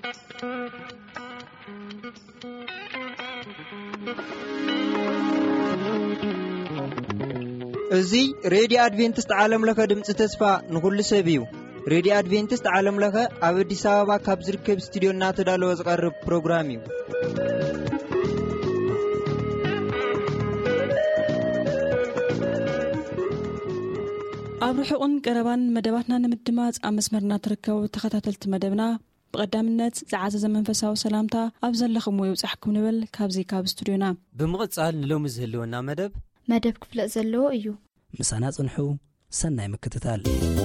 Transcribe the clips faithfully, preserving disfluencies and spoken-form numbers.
እዙይ ሬዲዮ አድቬንቲስት ዓለም ለኸ ድምፂ ተስፋ ንኹሉ ሰብ እዩ። ሬዲዮ አድቬንቲስት ዓለም ለኸ ኣብ አዲስ አበባ ካብ ዝርከብ ስቱድዮ እናተዳለወ ዝቐርብ ፕሮግራም እዩ። ኣብ ርሑቕን ቀረባን መደባትና ንምድማጽ ኣብ መስመርና ትርከቡ ተኸታተልቲ መደብና ብቐዳምነት ዝዓዘዘ መንፈሳዊ ሰላምታ ኣብ ዘለኹም ይብጻሕኩም ንብል ካብዚ ካብ ስቱድዮና ብምቕጻል ንሎሚ ዝህልወና መደብ መደብ ክፍለጥ ዘለዎ እዩ። ምሳና ጽንሑ ሰናይ ምክትታል።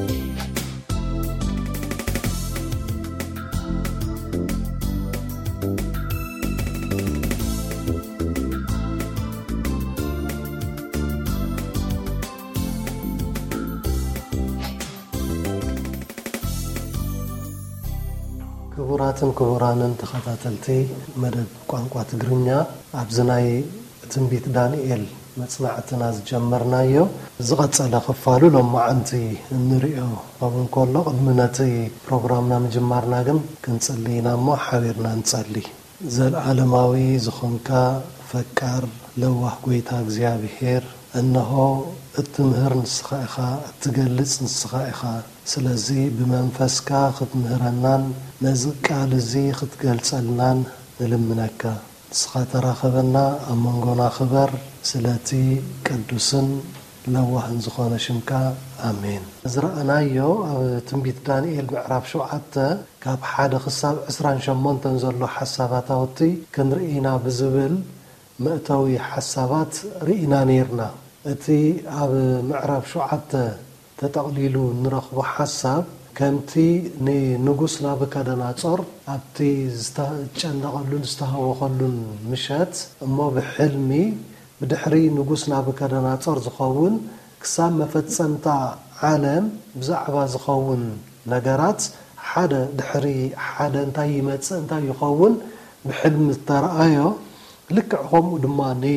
ክቡራትን ክቡራንን ተኸታተልቲ መደብ ቋንቋ ትግርኛ ኣብዝናይ ትንቢት ዳንኤል መጽናዕትና ዝጀመርናዮ ዝቐጸለ ክፋሉ ሎማዓንቲ እንሪኦ ኣብ እንከሎ ቅድሚ ነቲ ፕሮግራምና ምጅማርና ግን ክንጸልይና እሞ ሓቢርና እንጸሊ። ዘለዓለማዊ ዝኾንካ ፈቃር ለዋህ ጎይታ እግዚአብሔር እነሆ እትምህር ንስኻ ኢኻ እትገልጽ ንስኻ ኢኻ። ስለዚ ብመንፈስካ ክትምህረናን ነዚ ቃል እዚ ክትገልጸልናን ንልምነካ። ንስኻ ተራኸበና ኣብ መንጎና ኽበር ስለቲ ቅዱስን ለዋህን ዝኾነ ሽምካ ኣሜን። ዝረአናዮ ኣብ ትንቢት ዳንኤል ምዕራፍ ሸውዓተ ካብ ሓደ ክሳብ ዕስራን ሸሞንተን ዘሎ ሓሳባታውቲ ክንርኢና ብዝብል መእተዊ ሓሳባት ርኢና ነርና። እቲ ኣብ ምዕራፍ ሸውዓተ ተጠቕሊሉ ንረኽቦ ሓሳብ ከምቲ ንንጉስ ናቡከደነፆር ኣብቲ ዝተጨነቐሉን ዝተሃወኸሉን ምሸት እሞ ብሕልሚ ብድሕሪ ንጉስ ናቡከደነፆር ዝኸውን ክሳብ መፈጸምታ ዓለም ብዛዕባ ዝኸውን ነገራት ሓደ ድሕሪ ሓደ እንታይ ይመጽእ እንታይ ይኸውን ብሕልሚ ተረኣዮ። ልክዕ ከምኡ ድማ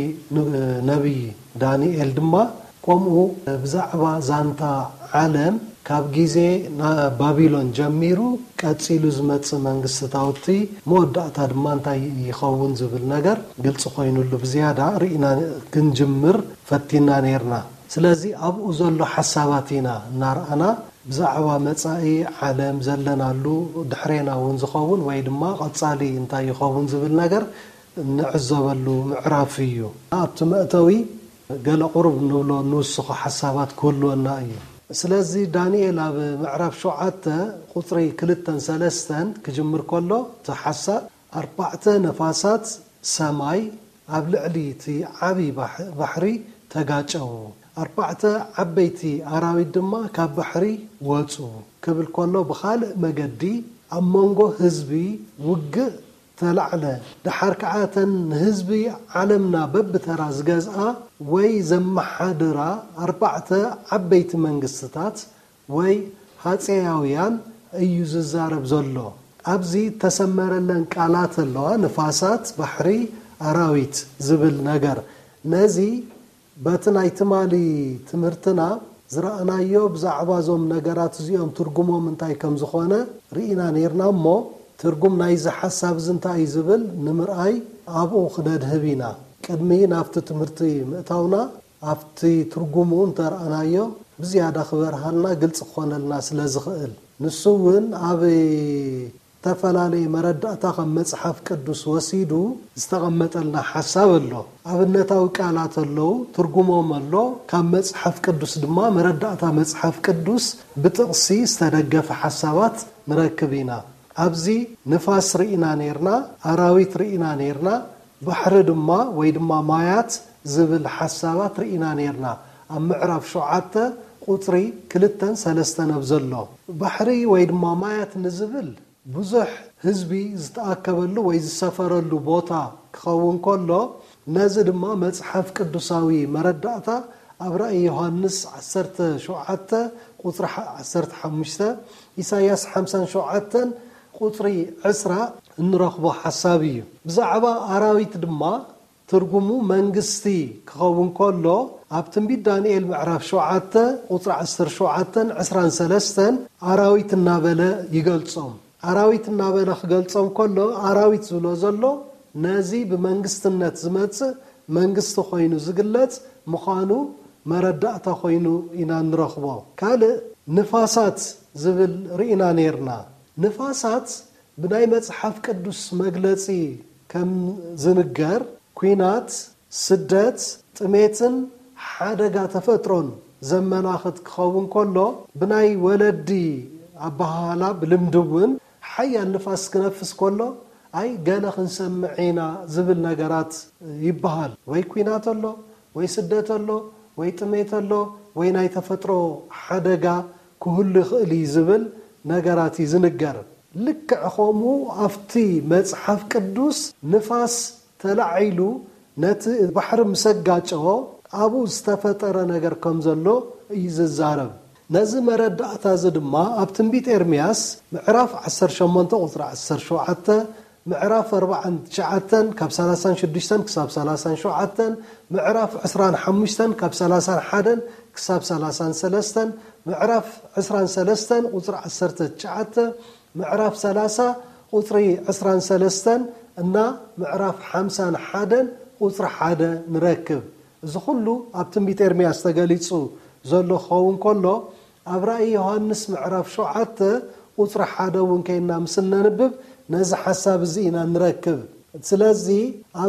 ነቢይ ዳንኤል ድማ ከምኡ ብዛዕባ ዛንታ ዓለም ካብ ጊዜ ባቢሎን ጀሚሩ ቀጺሉ ዝመጽእ መንግስትታውቲ መወዳእታ ድማ እንታይ ይኸውን ዝብል ነገር ግልጽ ኮይኑሉ ብዝያዳ ርኢና ክንጅምር ፈቲና ነርና። ስለዚ ኣብኡ ዘሎ ሓሳባት ኢና እናርአና ብዛዕባ መጻኢ ዓለም ዘለናሉ ድሕሬና እውን ዝኸውን ወይ ድማ ቀጻሊ እንታይ ይኸውን ዝብል ነገር ንዕዘበሉ ምዕራፍ እዩ። ኣብቲ መእተዊ ገለ ቁርብ ንብሎ ንውስኹ ሓሳባት ክህልወና እዩ። ስለዚ ዳንኤል ኣብ ምዕራፍ ሸውዓተ ቁጥሪ ክልተን ሰለስተን ክጅምር ከሎ ተሓሳብ ኣርባዕተ ነፋሳት ሰማይ ኣብ ልዕሊ እቲ ዓብይ ባሕሪ ተጋጨው፣ ኣርባዕተ ዓበይቲ ኣራዊት ድማ ካብ ባሕሪ ወፁ ክብል ከሎ ብኻልእ መገዲ ኣብ መንጎ ህዝቢ ውግእ ተላዕለ። ድሓር ከዓተን ህዝቢ ዓለምና በብተራ ዝገዝኣ ወይ ዘመሓድራ ኣርባዕተ ዓበይቲ መንግስትታት ወይ ሃፀያውያን እዩ ዝዛረብ ዘሎ። ኣብዚ ተሰመረለን ቃላት ኣለዋ፣ ንፋሳት፣ ባሕሪ፣ ኣራዊት ዝብል ነገር። ነዚ በቲ ናይ ትማሊ ትምህርትና ዝረአናዮ ብዛዕባ ዞም ነገራት እዚኦም ትርጉሞም እንታይ ከም ዝኾነ ርኢና ነርና እሞ ትርጉም ናይዚ ሓሳብ እንታይ ዝብል ንምርኣይ ኣብኡ ክነድህብ ኢና። ቅድሚ ናብቲ ትምህርቲ ምእታውና ኣብቲ ትርጉሙ እንተረአናዮ ብዝያዳ ክበርሃልና ግልጽ ክኾነልና ስለ ዝኽእል ንሱ እውን ኣብ ተፈላለየ መረዳእታ ከም መጽሓፍ ቅዱስ ወሲዱ ዝተቐመጠልና ሓሳብ ኣሎ። ኣብነታዊ ቃላት ኣለዉ፣ ትርጉሞም ኣሎ። ካብ መጽሓፍ ቅዱስ ድማ መረዳእታ መጽሓፍ ቅዱስ ብጥቕሲ ዝተደገፈ ሓሳባት ንረክብ ኢና። ኣብዚ ንፋስ ርኢና ነርና፣ ኣራዊት ርኢና ነርና፣ ባሕሪ ድማ ወይ ድማ ማያት ዝብል ሓሳባት ርኢና ነርና። ኣብ ምዕራፍ ሸውዓተ ቁጥሪ ክልተን ሰለስተን ኣብ ዘሎ ባሕሪ ወይ ድማ ማያት ንዝብል ብዙሕ ህዝቢ ዝተኣከበሉ ወይ ዝሰፈረሉ ቦታ ክኸውን ከሎ ነዚ ድማ መጽሓፍ ቅዱሳዊ መረዳእታ ኣብ ራእይ ዮሐንስ ዓሰርተ ሸውዓተ ቁጥሪ ዓሰርተ ሓሙሽተ ኢሳይያስ ሓምሳን ሸውዓተን ቁጥሪ ዕስራ እንረኽቦ ሓሳብ እዩ። ብዛዕባ ኣራዊት ድማ ትርጉሙ መንግስቲ ክኸውን ከሎ ኣብ ትንቢት ዳንኤል ምዕራፍ ሸውዓተ ቁጥሪ ዓሰርተ ሸውዓተን ዕስራን ሰለስተን ኣራዊት እናበለ ይገልጾም። ኣራዊት እናበለ ክገልጾም ከሎ ኣራዊት ዝብሎ ዘሎ ነዚ ብመንግስትነት ዝመጽእ መንግስቲ ኮይኑ ዝግለጽ ምዃኑ መረዳእታ ኮይኑ ኢና ንረኽቦ። ካልእ ንፋሳት ዝብል ርኢና ነርና። ንፋሳት ብናይ መጽሓፍ ቅዱስ መግለጺ ከም ዝንገር ኩናት፣ ስደት፣ ጥሜትን ሓደጋ ተፈጥሮን ዘመላኽት ክኸውን ከሎ ብናይ ወለዲ ኣባሃላ ብልምድውን ሓያል ንፋስ ክነፍስ ከሎ ኣይ ገለ ክንሰምዕ ኢና ዝብል ነገራት ይበሃል። ወይ ኩናት ኣሎ፣ ወይ ስደት ኣሎ፣ ወይ ጥሜት ኣሎ፣ ወይ ናይ ተፈጥሮ ሓደጋ ክህሉ ይኽእል ዝብል ነገራት እዩ ዝንገር። ልክዕ ከምኡ ኣብቲ መጽሓፍ ቅዱስ ንፋስ ተላዒሉ ነቲ ባሕሪ ምሰጋጨዎ ኣብኡ ዝተፈጠረ ነገር ከም ዘሎ እዩ ዝዛረብ። ነዚ መረዳእታ እዚ ድማ ኣብ ትንቢት ኤርምያስ ምዕራፍ ዓሰርተ ሸሞንተ ቁጥሪ ዓሰርተ ሸውዓተ፣ ምዕራፍ ኣርባዕተ ትሽዓተ ካብ ሰላሳ ሽዱሽተ ክሳብ ሰላሳ ሸውዓተ፣ ምዕራፍ ዓሰርተ ሓሙሽተ ካብ ሰላሳ ሓደ ክሳብ ሰላሳ ሰለስተ፣ ምዕራፍ ዓሰርተ ሰለስተ ቁጥሪ ዓሰርተ ትሽዓተ፣ ምዕራፍ ሰላሳ ቁጥሪ ዓሰርተ ሰለስተ እና ምዕራፍ ሓምሳ ሓደ ቁጥሪ ሓደ ንረክብ። እዚ ኩሉ ኣብ ትንቢት ኤርምያስ ተገሊጹ ዘሎ ኸውን ከሎ ኣብ ራእይ ዮሐንስ ምዕራፍ ሸውዓተ ቁጥሪ ሓደ እውን ከይና ምስል ነንብብ ነዚ ሓሳብ እዚ ኢና ንረክብ። ስለዚ ኣብ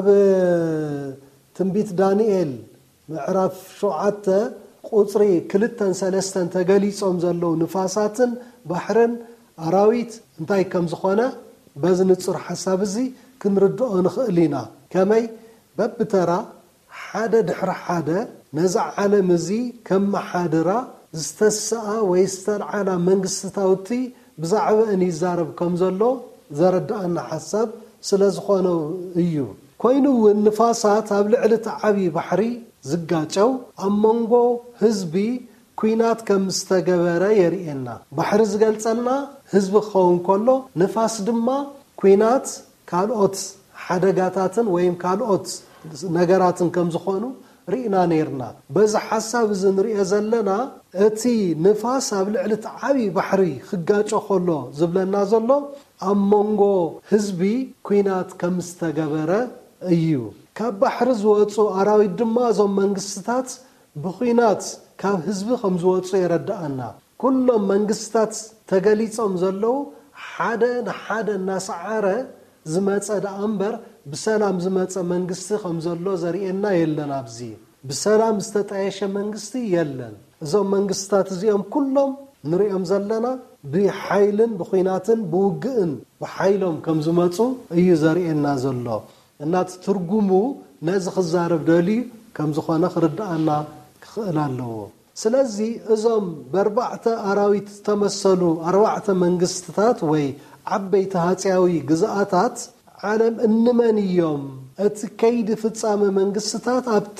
ትንቢት ዳንኤል ምዕራፍ ሸውዓተ ቁጥሪ ክልተን ሰለስተን ተገሊጾም ዘለው ንፋሳትን ባሕርን ኣራዊት እንታይ ከም ዝኾነ በዚ ንጹር ሓሳብ እዚ ክንርድኦ ንኽእል ኢና። ከመይ በብተራ ሓደ ድሕሪ ሓደ ነዚ ዓለም እዚ ከም መሓድራ ዝተሰአ ወይ ዝተልዓላ መንግስትታውቲ ብዛዕባ እኒ ይዛረብ ከም ዘሎ ዘረዳእና ሓሳብ ስለ ዝኾነ እዩ። ኮይኑ እውን ንፋሳት ኣብ ልዕሊ እቲ ዓብዪ ባሕሪ ዝጋጨው ኣብ መንጎ ህዝቢ ኩናት ከም ዝተገበረ የርእየና። ባሕሪ ዝገልጸልና ህዝቢ ክኸውን ከሎ ንፋስ ድማ ኩናት ካልኦት ሓደጋታትን ወይም ካልኦት ነገራትን ከም ዝኾኑ ርኢና ነርና። በዚ ሓሳብ እዚ ንሪኦ ዘለና እቲ ንፋስ ኣብ ልዕሊ እቲ ዓብዪ ባሕሪ ክጋጮ ከሎ ዝብለና ዘሎ ኣብ መንጎ ህዝቢ ኩናት ከም ዝተገበረ እዩ። ካብ ባሕሪ ዝወፁ ኣራዊት ድማ እዞም መንግስትታት ብኩናት ካብ ህዝቢ ከም ዝወፁ የረዳእና። ኩሎም መንግስትታት ተገሊጾም ዘለው ሓደ ንሓደ እናሰዓረ ዝመፀ ዳኣ እምበር ብሰላም ዝመፀ መንግስቲ ከም ዘሎ ዘርእየና የለን። ኣብዚ ብሰላም ዝተጣየሸ መንግስቲ የለን። እዞም መንግስትታት እዚኦም ኩሎም ንሪኦም ዘለና ብሓይልን ብኩናትን ብውግእን ብሓይሎም ከም ዝመፁ እዩ ዘርእየና ዘሎ። እናቲ ትርጉሙ ነዚ ክዛረብ ደልዩ ከም ዝኾነ ክርዳእና ክኽእል ኣለዎ። ስለዚ እዞም በኣርባዕተ ኣራዊት ተመሰሉ ኣርባዕተ መንግስትታት ወይ ዓበይቲ ሃፅያዊ ግዝኣታት ዓለም እንመን እዮም? እቲ ከይዲ ፍጻመ መንግስትታት ኣብቲ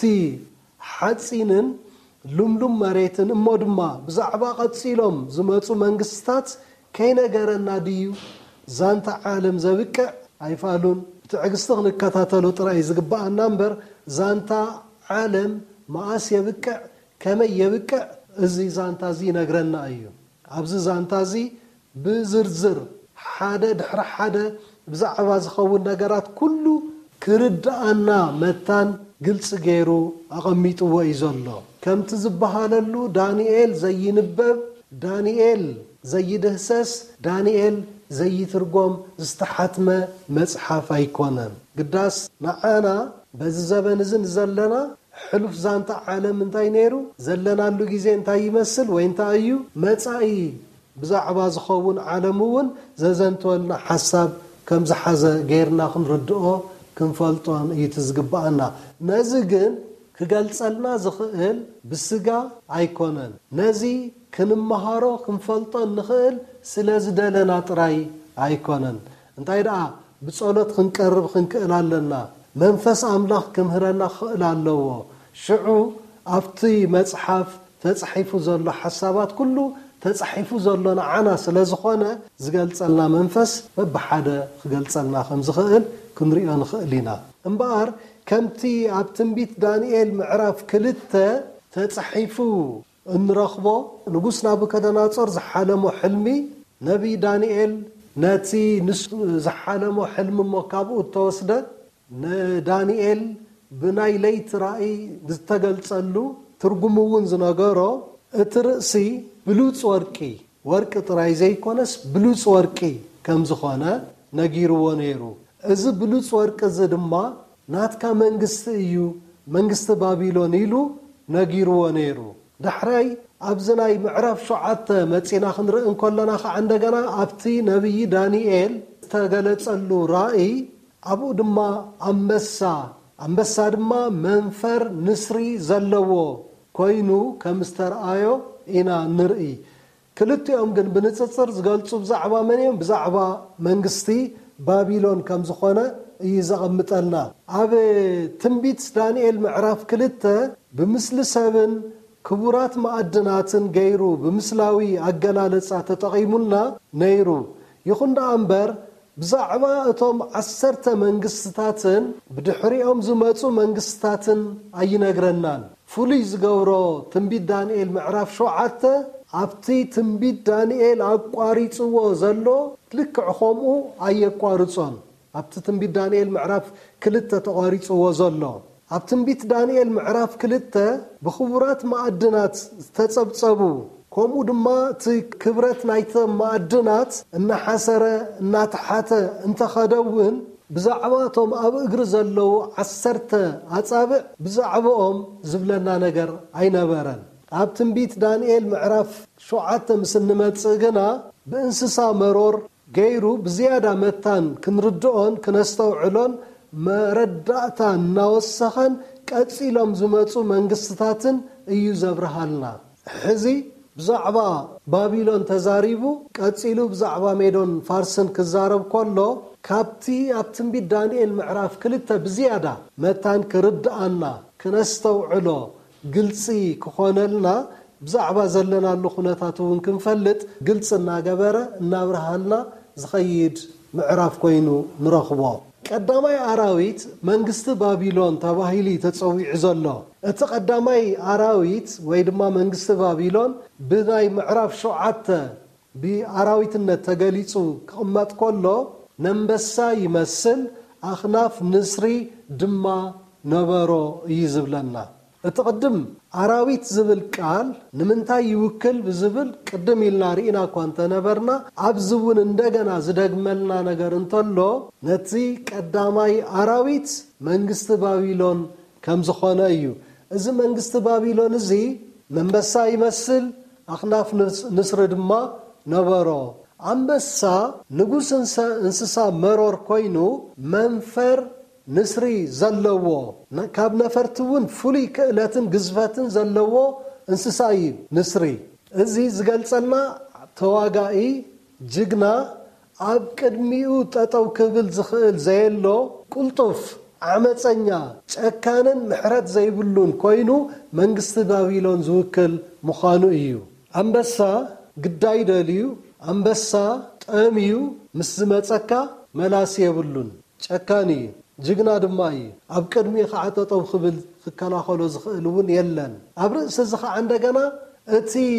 ሓፂንን ሉምሉም መሬትን እሞ ድማ ብዛዕባ ቀፂሎም ዝመፁ መንግስትታት ከይነገረና ድዩ? ዛንታ ዓለም ዘብቅዕ ኣይፋሉን። ብትዕግስቲ ክንከታተሉ ጥራይ ዝግባአና እምበር ዛንታ ዓለም መኣስ የብቅዕ ከመይ የብቅዕ እዚ ዛንታ እዚ ይነግረና እዩ። ኣብዚ ዛንታ እዚ ብዝርዝር ሓደ ድሕሪ ሓደ ብዛዕባ ዝኸውን ነገራት ኩሉ ክርዳኣና መታን ግልጽ ገይሩ ኣቐሚጥዎ እዩ ዘሎ። ከምቲ ዝበሃለሉ ዳንኤል ዘይንበብ፣ ዳንኤል ዘይድህሰስ፣ ዳንኤል ዘይትርጎም ዝተሓትመ መጽሓፍ ኣይኮነን። ግዳስ ንዓና በዚ ዘበን እዚ ዘለና ሕሉፍ ዛንታ ዓለም እንታይ ነይሩ? ዘለናሉ ግዜ እንታይ ይመስል ወይ እንታይ እዩ? መጻኢ ብዛዕባ ዝኸውን ዓለም እውን ዘዘንተወልና ሓሳብ ከም ዝሓዘ ገይርና ክንርድኦ ክንፈልጦን እዩ ዝግባአና። ነዚ ግን ክገልጸልና ዝኽእል ብስጋ ኣይኮነን። ነዚ ክንመሃሮ ክንፈልጦን ንኽእል ስለ ዝደለና ጥራይ ኣይኮነን። እንታይ ደኣ ብጸሎት ክንቀርብ ክንክእል ኣለና። መንፈስ ኣምላኽ ክምህረና ክኽእል ኣለዎ። ሽዑ ኣብቲ መጽሓፍ ተጻሒፉ ዘሎ ሓሳባት ኩሉ ተጻሒፉ ዘሎ ንዓና ስለ ዝኾነ ዝገልጸልና መንፈስ በብሓደ ክገልጸልና ከም ዝኽእል ክንሪኦ ንኽእል ኢና። እምበኣር ከምቲ ኣብ ትንቢት ዳንኤል ምዕራፍ ክልተ ተጻሒፉ እንረኽቦ ንጉስ ናቡከደነፆር ዝሓለሞ ሕልሚ ነቢይ ዳንኤል نتي نس زحلمو حلم مكابو توسدت ندانيال بناي ليت رأي تقلصلو ترجمون زناجرو اترسي بلوص ورقي ورق طراي زي كونس بلوص ورقي كم زخانه نغيرو ونيرو از بلوص ورق زدما ناتكا منغست يو منغست بابيلون يلو نغيرو ونيرو دحراي ابزناي معرف شعات مصينا خنرئن كلنا خ عندنا ابتي نبي دانيال تغلصلو رأي ابو دما امبسا امبسا دما منفر نسري زلوو كوينو كمسترآيو إنا نرئي كلتيهم جن بنتصر زقالتو بزعبا منيهم بزعبا منغستي بابيلون كم زخونة يزغم متقلنا عب تنبيت دانيال معراف كلته بمثل سبن كبورات مقدناتن غيرو بمثلاوي أقلالتسا تتقيمونا نيرو يخون دا أمبر بزعبا اتوم عسرت منغستاتن بدحريهم زماتو منغستاتن أينا قرنان فولي زغورو تنبيت دانيال معراف شوعته ابتي تنبيت دانيال اقواريصو زلو لك عخومو اي قوارصون ابتي تنبيت دانيال معراف كلته تقاريصو زلو اب تنبيت دانيال معراف كلته بخبرات معدنات تتصبصبو كومو دما تي كبرت نايت معدنات ان حسره ان تحته انت خدون بزعباتهم اب اغر زلو عسرته اصابع بزعبهم زبلنا نجر اينبرن اب تنبيت دانيال معراف شوعته مسنمصغنا بانسسا مرور غيرو بزياده متان كنردون كنستوعلون مرداتا ناوسخن قصيلهم زمصو منغستاتن ايو زبرهالنا حزي بزعبا بابيلون تزاريبو قصيلو بزعبا ميدون فارسن كزارب كله كابتي ابتنبي دانيال معراف كلته بزياده متان كردانا كنستوعلو قلصي كخونلنا بزعبا زلنا له خناتاتون كنفلت قلصنا جبره نابرهالنا زخيد معراف كوينو نرخبو قداماي اراويت منغست بابيلون تباهيلي تصويع زلو ات قداماي اراويت ويدما منغست بابيلون بناي معراف شوعته باراويتነት تغليصو قمات كله نمبسا يمثل اخناف نسري دما نبرو يزبلنا اتقدم اراويت زبل قال نمنتا يوكل بزبل قدم يلنا رينا كونت نبرنا ابزون እንደገና ዝደግመልና ነገር እንተሎ ነቲ ቀዳማይ አራዊት መንግስት ባቢሎን ከም ዝኾነ እዩ እዚ መንግስት ባቢሎን እዚ መንበሳ ይመስል አخناፍ ንስር ድማ ነበሮ አንበሳ ንጉስ እንስሳ መሮር ኮይኑ መንፈር نسري زلوو كاب نفرتون فولي كألاتن قزفاتن زلوو انسساي نسري ازي زقلصنا تواقعي جقنا عب كدميو تاتو كبل زخيل زيلو قلطف عمتسنيا شاكانن محرات زيبلون كوينو منقست بابيلون زوكل مخانو ايو انبسا قداي داليو انبسا تاميو مسزمتسكا ملاسي يبلون شاكاني جقنا دماي اب قدمي خعططو خبل خكلاخلو زخلون يلن اب رأس زخ عندنا اتي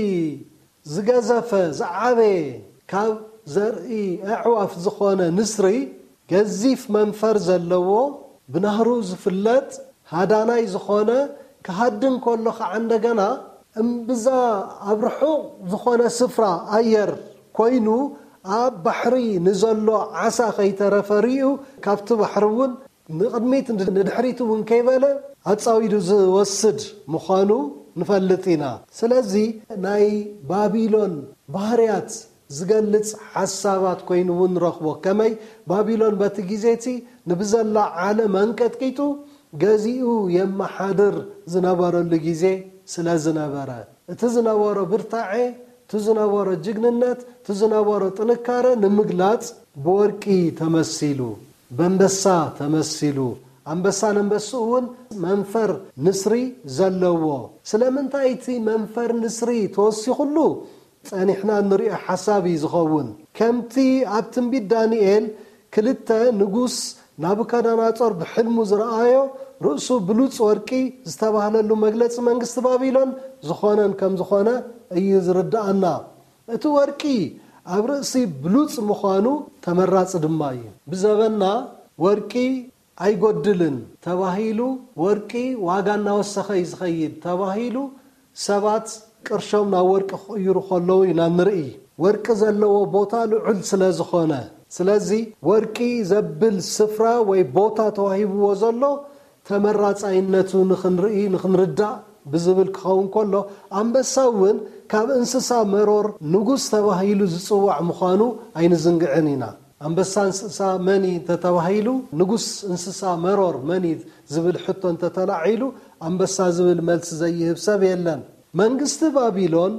زغزفه زعابه كاب زرئي اعواف زخونه نسري جزيف منفر زلوو بنهرو زفلت هاداناي زخونه كهدن كله خ عندنا امبزا ابرحو زخونه سفرا اير كوينو اب بحري نزلو عسى خيترفريو كابت بحرون نقدميت ندحريتو من كيباله اتصاويدو زوسد مخانو نفلطينا سلازي ناي بابيلون بحريات زغلص حسابات كوينو نرخبو كمي بابيلون باتغيزيتي نبزلا عالم انقطقيتو غزيو يمحادر زنابارو لغيزي سلازنابارا اتزنابارو برتاعي تزنابارو جغننت تزنابارو طنكاره نمغلاص بورقي تمثيلو بنبسا تمثيلو انبسا نبسون منفر نسري زلوو سلامنتايتي منفر نسري توسي كله صانحنا نري حسابي زخون كمتي ابتنبي دانيال كلتا نغوس نابوكادنصر بحلمو زرآيو رؤسو بلوص ورقي استباهللو مغلص منغست بابيلون زخونن كم زخونه اي زردانا اتو ورقي ኣብ ርእሲ ብሉጽ ምዃኑ ተመራጽ ድማ እዩ ብዘበና ወርቂ ኣይጎድልን ተባሂሉ ወርቂ ዋጋ እናወሰኸ ይዝኸይድ ተባሂሉ ሰባት ቅርሾም ናብ ወርቂ ክቕይሩ ከለዉ ኢና ንርኢ ወርቂ ዘለዎ ቦታ ልዑል ስለ ዝኾነ ስለዚ ወርቂ ዘብል ስፍራ ወይ ቦታ ተዋሂብዎ ዘሎ ተመራጻይነቱ ንኽንርኢ ንኽንርዳእ ብዝብል ክኸውን ከሎ ኣንበሳ እውን ካብ እንስሳ መሮር ንጉስ ተባሂሉ ዝጽዋዕ ምዃኑ ኣይንዝንግዕን ኢና ኣንበሳ እንስሳ መኒ ተተባሂሉ ንጉስ እንስሳ መሮር መኒ ዝብል ሕቶ እንተተላዒሉ ኣንበሳ ዝብል መልሲ ዘይህብ ሰብ የለን መንግስቲ ባቢሎን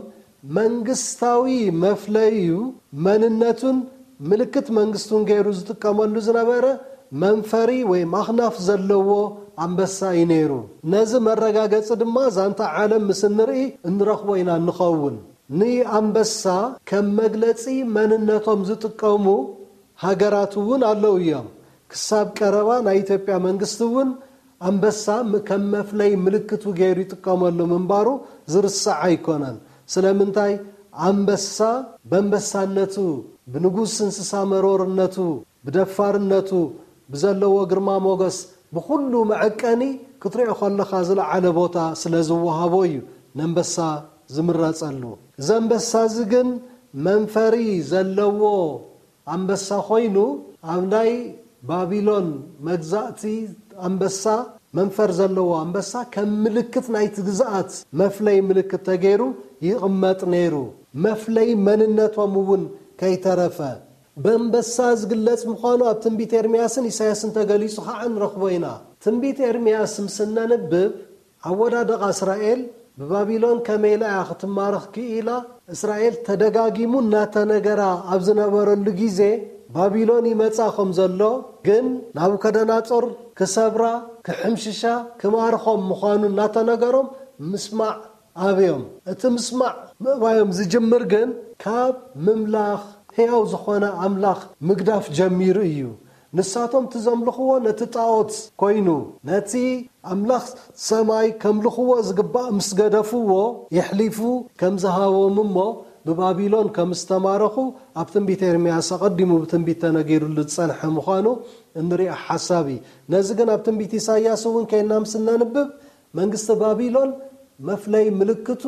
መንግስታዊ መፍለዩ መንነቱን ምልክት መንግስቱን ገይሩ ዝጥቀመሉ ዝነበረ መንፈሪ ወይ ማኽናፍ ዘለዎ ኣንበሳ እዩ ነይሩ ነዚ መረጋገፂ ድማ ዛንታ ዓለም ምስ ንርኢ እንረኽቦ ኢና ንኸውን ንኣንበሳ ከም መግለፂ መንነቶም ዝጥቀሙ ሃገራት እውን ኣለው እዮም ክሳብ ቀረባ ናይ ኢትዮጵያ መንግስቲ እውን ኣንበሳ ከም መፍለይ ምልክቱ ገይሩ ይጥቀመሉ ምንባሩ ዝርሳዕ ኣይኮነን ስለምንታይ ኣንበሳ በንበሳነቱ ብንጉስ እንስሳ መሮርነቱ ብደፋርነቱ ብዘለዎ ግርማ ሞገስ ብኩሉ መዐቀኒ ክትሪኦ ከለኻ ዝለዓለ ቦታ ስለ ዝወሃቦ እዩ ንኣንበሳ ዝምረፀሉ ዘንበሳ ዝግን መንፈሪ ዘለዎ ኣንበሳ ኮይኑ ኣብ ናይ ባቢሎን መግዛእቲ ኣንበሳ መንፈር ዘለዎ ኣንበሳ ከም ምልክት ናይቲ ግዛኣት መፍለይ ምልክት ተገይሩ ይቕመጥ ነይሩ መፍለይ መንነቶም እውን ከይተረፈ በንበሳ ዝግለጽ ምዃኑ ኣብ ትንቢት ኤርምያስን ኢሳያስን ተገሊጹ ከዓ ንረኽቦ ኢና ትንቢት ኤርምያስ ምስነንብብ ኣወዳደቓ እስራኤል ብባቢሎን ከመይላ ክትማረኽ ክኢላ እስራኤል ተደጋጊሙ እናተነገራ ኣብ ዝነበረሉ ግዜ ባቢሎን ይመጻ ከም ዘሎ ግን ናቡከደነፆር ክሰብራ ክሕምሽሻ ክማርኾም ምዃኑ እናተነገሮም ምስማዕ ኣብዮም እቲ ምስማዕ ምእባዮም ዝጅምር ግን ካብ ምምላኽ ሕያው ዝኾነ ኣምላኽ ምግዳፍ ጀሚሩ እዩ ንሳቶም ትዘምልኽዎ ነቲ ጣዖት ኮይኑ ነቲ ኣምላኽ ሰማይ ከምልኽዎ ዝግባእ ምስ ገደፍዎ የሕሊፉ ከም ዝሃቦም እሞ ብባቢሎን ከም ዝተማረኹ ኣብ ትንቢት ኤርምያስ ኣቐዲሙ ብትንቢት ተነጊሩሉ ዝጸንሐ ምዃኑ እንሪኦ ሓሳቢ ነዚ ግን ኣብ ትንቢት ኢሳያስ እውን ከይና ምስ ነንብብ መንግስቲ ባቢሎን መፍለይ ምልክቱ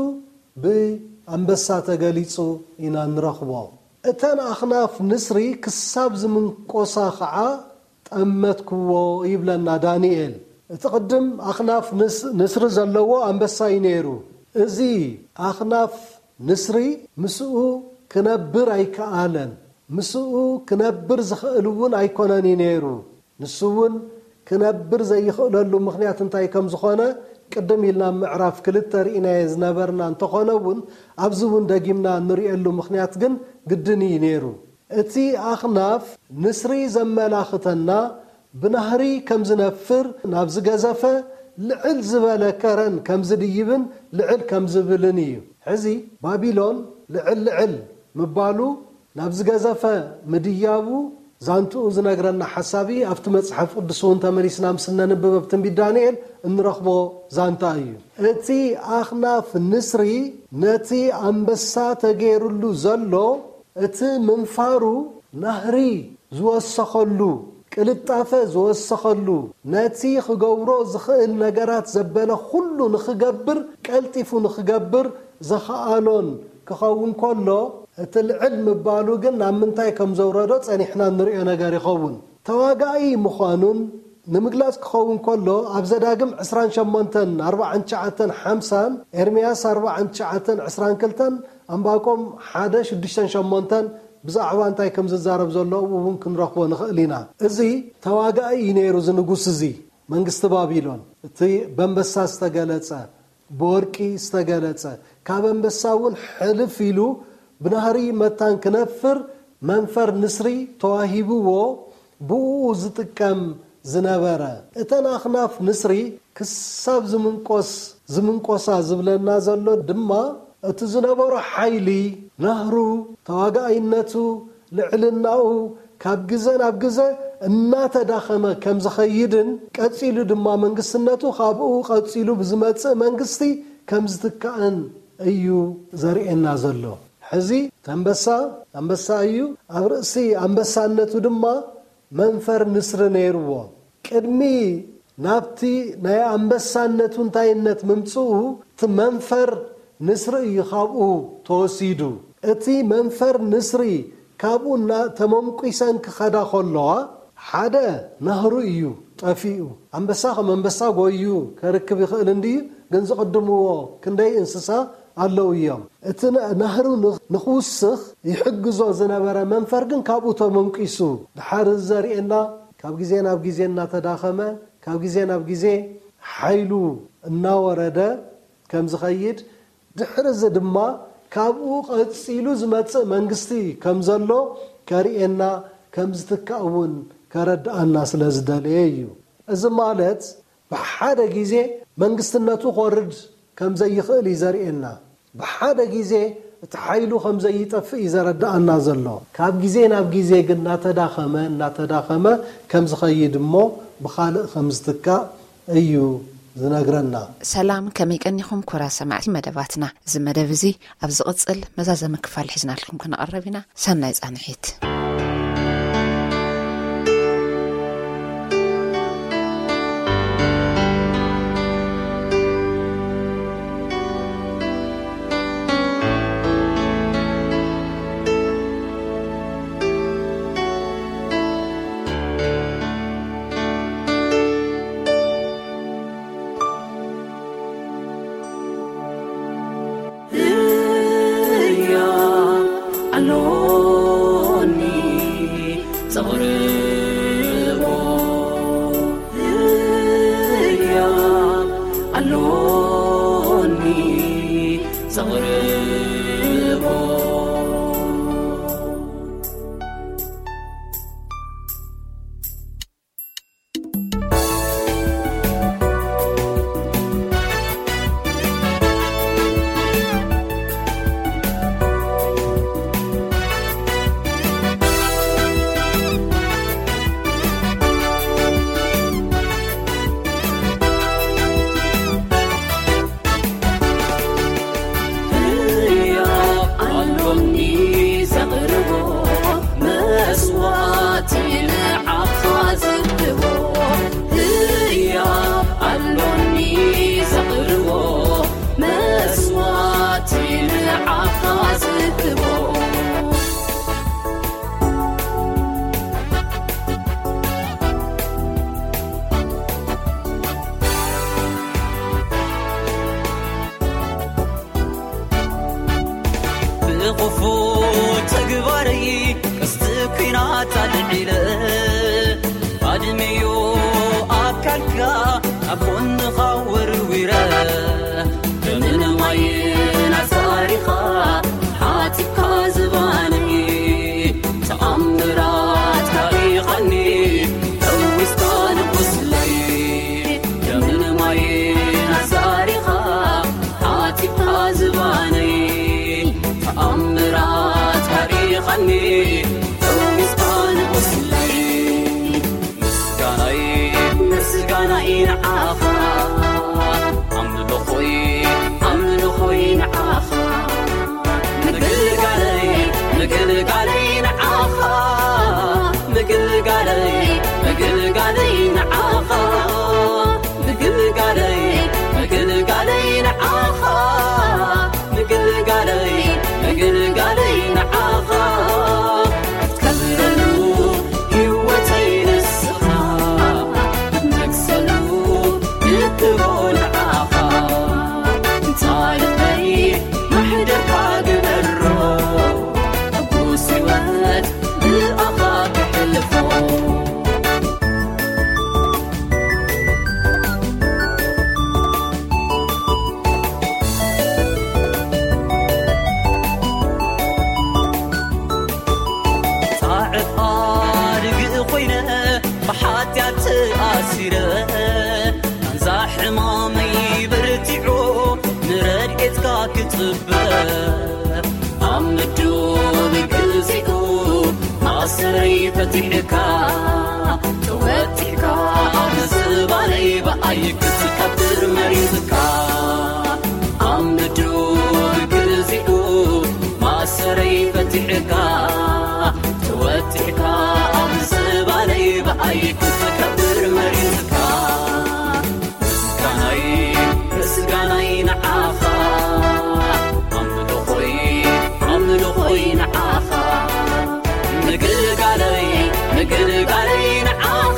ብኣንበሳ ተገሊጹ ኢና ንረኽቦ እተን ኣኽናፍ ንስሪ ክሳብ ዝምንቆሳ ከዓ ጠመትክዎ ይብለና ዳንኤል እቲ ቅድም ኣኽናፍ ንስሪ ዘለዎ ኣንበሳ እዩ ነይሩ እዚ ኣኽናፍ ንስሪ ምስኡ ክነብር ኣይከኣለን ምስኡ ክነብር ዝኽእል እውን ኣይኮነን ነይሩ ንሱ እውን ክነብር ዘይኽእለሉ ምኽንያት እንታይ ከም ዝኾነ ቅድም ኢልና ምዕራፍ ክልተ ርኢናዮ ዝነበርና እንተኾነ እውን ኣብዚ እውን ደጊምና ንሪኤሉ ምኽንያት ግን ግድን እዩ ነይሩ እቲ ኣኽናፍ ንስሪ ዘመላኽተና ብናህሪ ከም ዝነፍር ናብ ዝገዘፈ ልዕል ዝበለ ከረን ከም ዝድይብን ልዕል ከም ዝብልን እዩ ሕዚ ባቢሎን ልዕል ልዕል ምባሉ ናብ ዝገዘፈ ምድያቡ ዛንትኡ ዝነግረና ሓሳቢ ኣብቲ መጽሓፍ ቅዱስ እውን ተመሊስና ምስ ነንብብ ኣብ ትንቢት ዳንኤል እንረኽቦ ዛንታ እዩ እቲ ኣኽናፍ ንስሪ ነቲ ኣንበሳ ተገይሩሉ ዘሎ እቲ ምንፋሩ ናህሪ ዝወሰኸሉ ቅልጣፈ ዝወሰኸሉ ነቲ ክገብሮ ዝኽእል ነገራት ዘበለ ኩሉ ንኽገብር ቀልጢፉ ንኽገብር ዘኸኣሎን ክኸውን ከሎ እቲ ልዕል ምባሉ ግን ናብ ምንታይ ከም ዘውረዶ ጸኒሕና ንሪኦ ነገር ይኸውን ተዋጋኢ ምዃኑን ንምግላጽ ክኸውን ከሎ ኣብ ዘዳግም عشرين وثمانية أربعة وتسعين خمسة ኤርምያስ أربعة وتسعين عشرين اثنين ኣንባቆም واحد ستة وثمانية ብዛዕባ እንታይ ከም ዝዛረብ ዘሎ እውን ክንረኽቦ ንኽእል ኢና እዚ ተዋጋኢ ነይሩ ዝንጉስ እዚ መንግስቲ ባቢሎን እቲ በንበሳ ዝተገለጸ በወርቂ ዝተገለጸ ካብ አንበሳ እውን ሕልፍ ኢሉ ብናህሪ መታን ክነፍር መንፈር ንስሪ ተዋሂብዎ ብኡ ዝጥቀም ዝነበረ እተን ኣኽናፍ ንስሪ ክሳብ ዝምንቆስ ዝምንቆሳ ዝብለና ዘሎ ድማ እቲ ዝነበሮ ሓይሊ ናህሩ ተዋጋኢነቱ ልዕልናኡ ካብ ግዘ ናብ ግዘ እናተዳኸመ ከም ዝኸይድን ቀፂሉ ድማ መንግስትነቱ ካብኡ ቀፂሉ ብዝመጽእ መንግስቲ ከም ዝትካእን እዩ ዘርኤና ዘሎ حزي تنبسا أنبسا أيو أبرأسي أنبسا النتو دما منفر نسر نيرو كدمي نابتي نايا أنبسا النتو انتاينت ممسوه تمنفر نسر يخابو توسيدو اتي منفر نسري كابو نا تممقيسان كخدا خلوا حدا نهرو ايو طفيو أنبسا منبسا غويو كركب يخل اندي ገንዘ ቀድምዎ ክንደይ እንስሳ አለው እዮም እቲ ነህሩ ንኹስኽ ይሕግዞ ዝነበረ መንፈር ግን ካብኡ ተመንቂሱ ድሓር ዘርእየና ካብ ግዜ ናብ ግዜ እናተዳኸመ ካብ ግዜ ናብ ግዜ ሓይሉ እናወረደ ከም ዝኸይድ ድሕር እዚ ድማ ካብኡ ቀፂሉ ዝመጽእ መንግስቲ ከም ዘሎ ከርእየና ከም ዝትካውን ከረዳአና ስለዝደለየ እዩ እዚ ማለት በሓደ ግዜ መንግስትነቱ ቆርድ ከም ዘይኽእል ይዘርእየና በሓደ ግዜ እቲ ሓይሉ ከም ዘይጠፍእ ይዘረዳአና ዘሎ ካብ ግዜ ናብ ግዜ ግን እናተዳኸመ እናተዳኸመ ከም ዝኸይድ እሞ ብኻልእ ከም ዝትካ እዩ ዝነግረና ሰላም ከመይቀኒኹም ኩራ ሰማዕቲ መደባትና እዚ መደብ እዚ ኣብ ዝቕፅል መዛዘመ ክፋል ሒዝናልኩም ከነቐርብ ኢና ሰናይ ጻንሒት I'm the በረይ ፈትሕካ ተወትሕካ ኣብ ዝባለይ ብኣይ ክትከብር መሪፅካ ምስጋናይ ምስጋናይ ንዓኻ ኣምልኾይ ኣምልኾይ ንዓኻ ምግልጋለይ ምግልጋለይ ንዓኻ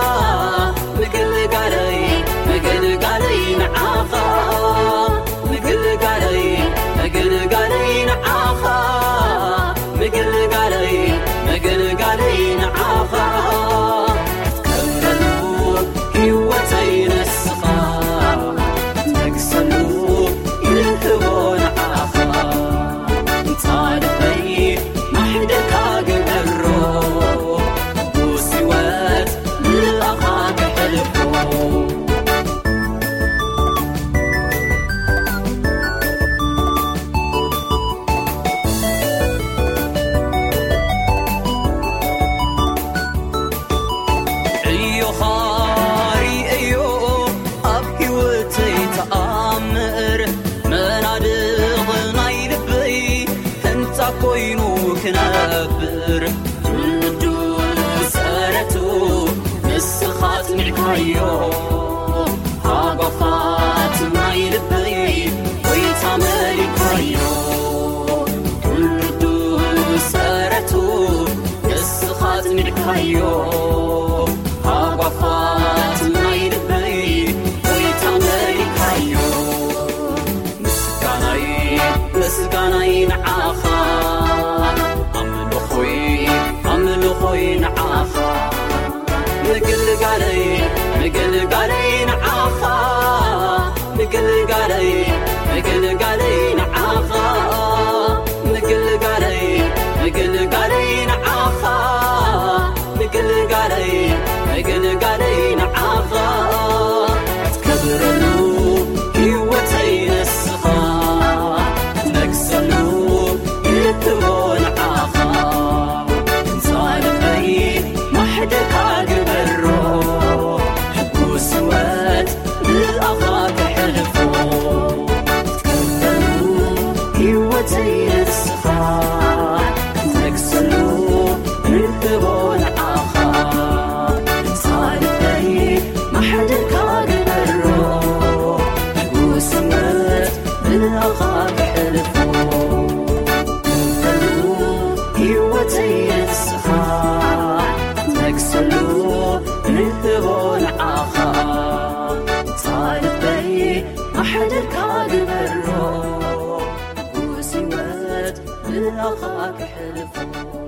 ምግልጋለይ ምግልጋለይ ንዓኻ ምግልጋለይ ምግልጋለይ ንዓኻ ምግልጋለይ ምግልጋለይ ንዓኻ ትከብረሉ ሕይወተይ ነስኻ ትነግሰሉ ይልህቦ ንዓኻ እንታልበይ ማሕደካ ግበሮ ውስወት ንኣኻ ክሕልፎ كنبر جلدو سارتو نسخات نعكايو حاقفات ما يلبي ويتعملي كايو جلدو سارتو نسخات نعكايو حاقفات ما يلبي ويتعملي كايو مسكاني مسكاني نعاخا أملخوي نعاخا مقلقالي مقلقالي نعاخا مقلقالي مقلقالي نعاخا مقلقالي مقلقالي نعاخا مقلقالي مقلقالي نعاخا تكبرلو حيوتي نسخا نكسلو يتبو نعاخا محدك قبرو وسوات لأخاك حلفو تكبرو حيوتي السخاء تكسلو رتبو العاخا صالحي محدك قبرو وسوات لأخاك حلفو تكبرو حيوتي السخاء تكسلو رتبو العاخا صالحي محدك قبرو وسوات لأخاك حلفو